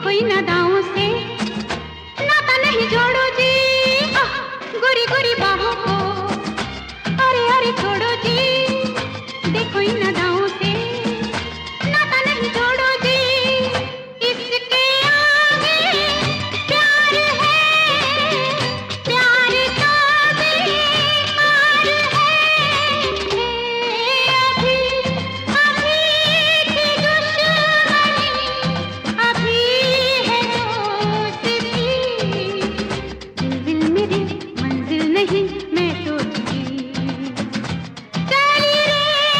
देखो इन अदाओं से नाता नहीं जोड़ो जी, गोरी गोरी बाहों को अरे अरे छोड़ो जी। देखो इन अदाओं से नाता नहीं जोड़ो जी, इसके आगे प्यार है, प्यार का बेकार है। अभी अभी की दुश्मनी, अभी है दोस्ती, दिल मेरी मंजिल नहीं मैं तो चली चली रे।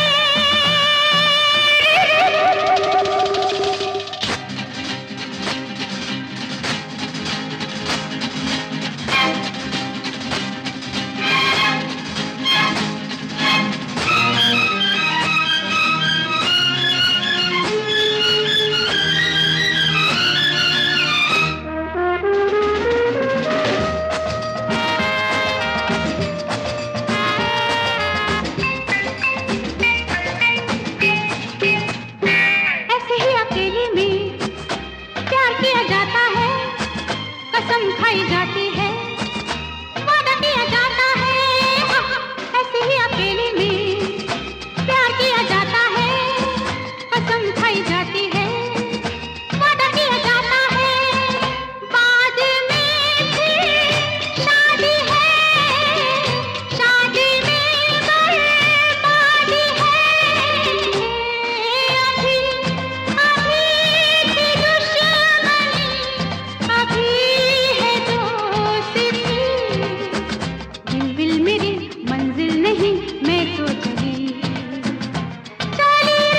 ऐसे ही अकेले में प्यार किया जाता है, कसम खाई जाती है, वादा किया जाता है। ऐसे ही अकेले में प्यार किया जाता है, कसम खाई जाती है, वादा किया जाता है। बाद में फिर शादी है, शादी में बर्बादी है। अभी अभी की दुश्मनी, अभी है दोस्ती, दिल मेरी मंजिल नहीं मैं तो चली चली रे।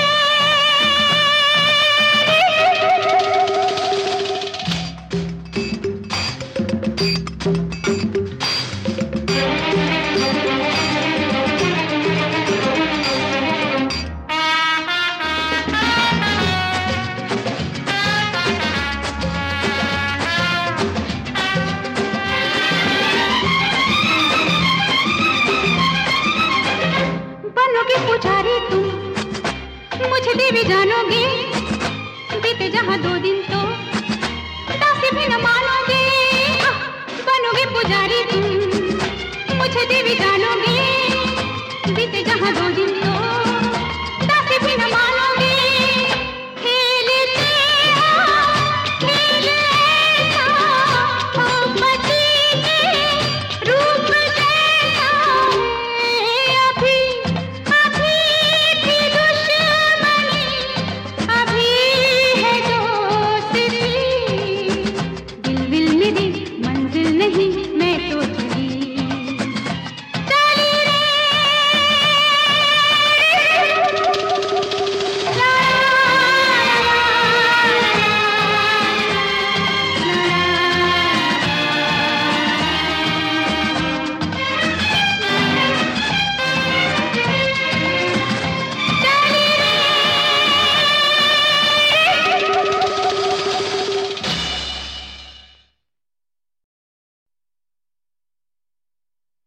बनोगे पुजारी तुम, मुझे देवी जानोगे, बीते जहाँ 2 दिन तो दासी भी न मानोगे। बनोगे पुजारी तुम, मुझे देवी जानोगे, बीते जहाँ 2 दिन